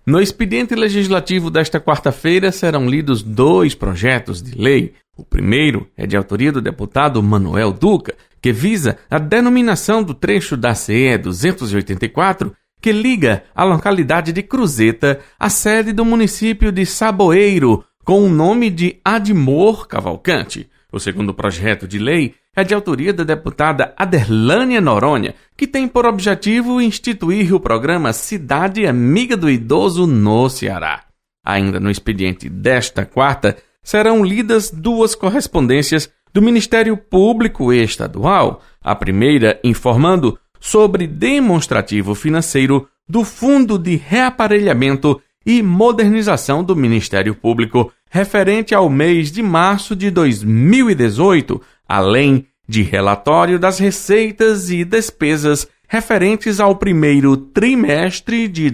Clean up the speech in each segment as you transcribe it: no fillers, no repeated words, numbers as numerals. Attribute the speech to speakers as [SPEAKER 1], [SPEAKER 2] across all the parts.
[SPEAKER 1] No expediente legislativo desta quarta-feira serão lidos 2 projetos de lei. O primeiro é de autoria do deputado Manuel Duca, que visa a denominação do trecho da CE 284, que liga a localidade de Cruzeta à sede do município de Saboeiro, com o nome de Admor Cavalcante. O segundo projeto de lei é de autoria da deputada Aderlânia Noronha, que tem por objetivo instituir o programa Cidade Amiga do Idoso no Ceará. Ainda no expediente desta quarta, serão lidas 2 correspondências do Ministério Público Estadual, a primeira informando sobre demonstrativo financeiro do Fundo de Reaparelhamento e Modernização do Ministério Público referente ao mês de março de 2018, além de relatório das receitas e despesas referentes ao primeiro trimestre de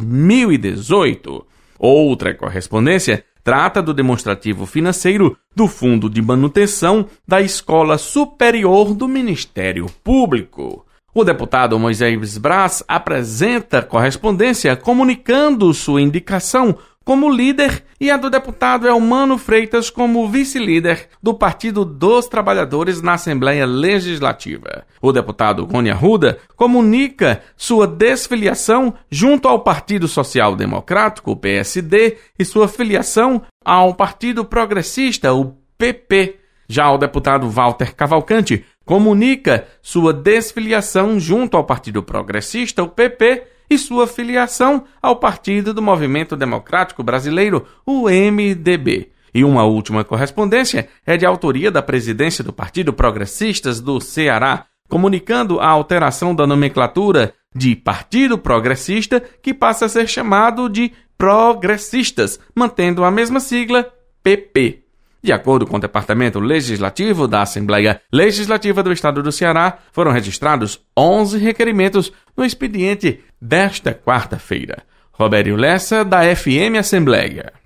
[SPEAKER 1] 2018. Outra correspondência trata do demonstrativo financeiro do Fundo de Manutenção da Escola Superior do Ministério Público. O deputado Moisés Braz apresenta correspondência comunicando sua indicação como líder e a do deputado Elmano Freitas como vice-líder do Partido dos Trabalhadores na Assembleia Legislativa. O deputado Rony Arruda comunica sua desfiliação junto ao Partido Social Democrático, o PSD, e sua filiação ao Partido Progressista, o PP. Já o deputado Walter Cavalcante comunica sua desfiliação junto ao Partido Progressista, o PP, e sua filiação ao Partido do Movimento Democrático Brasileiro, o MDB. E uma última correspondência é de autoria da presidência do Partido Progressistas do Ceará, comunicando a alteração da nomenclatura de Partido Progressista, que passa a ser chamado de Progressistas, mantendo a mesma sigla, PP. De acordo com o Departamento Legislativo da Assembleia Legislativa do Estado do Ceará, foram registrados 11 requerimentos no expediente desta quarta-feira. Robério Lessa, da FM Assembleia.